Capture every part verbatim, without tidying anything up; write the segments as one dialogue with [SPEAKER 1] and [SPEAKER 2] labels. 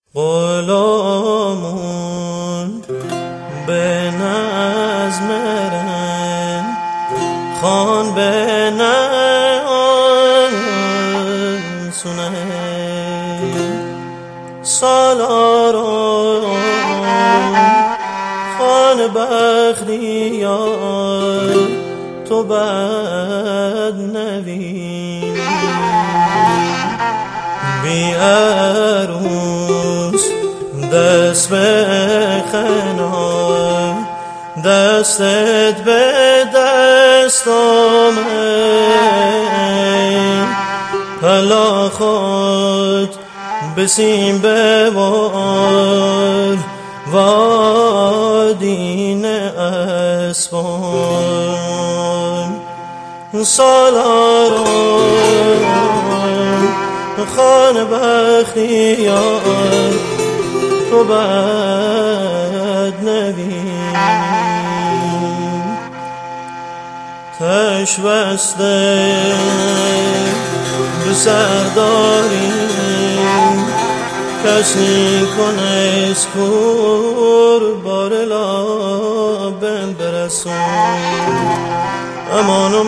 [SPEAKER 1] غلامون به نظم رن خان به نان سونه سالاران خان بختیار تو بد نوین بی عروس دست به خنا دستت به دست آمد پلا خود بسیم ببار وادین اسبان سالاران خان بختیار تو بد نوین تش بسته به سرداریم کسی کنه اسکور بار لابم برسون امانو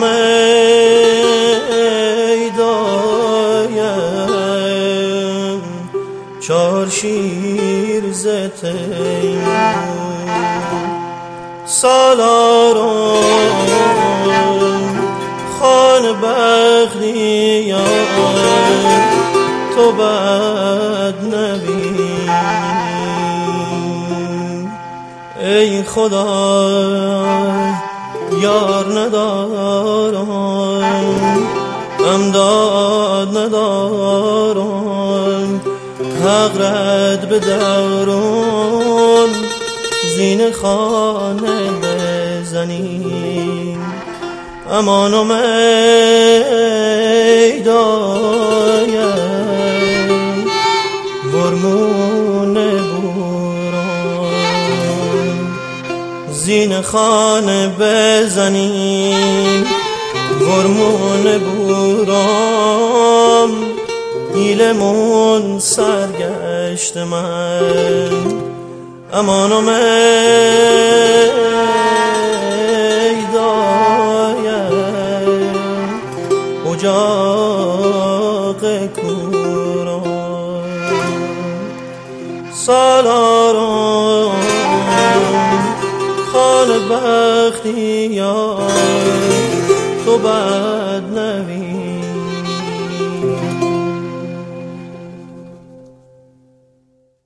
[SPEAKER 1] میدایم چار شیر زتیم سالاران خان بختیار تو بد نوین ای خدا یار ندارم امداد ندارم حق رد به دورون زین خانه بزنیم امانو میدایم برمون بوران زین خانه بزنیم برمون بورام ایلمون سرگشت من امانو میدایم اجاق کوران سالاران خان بختیار تو بد نوین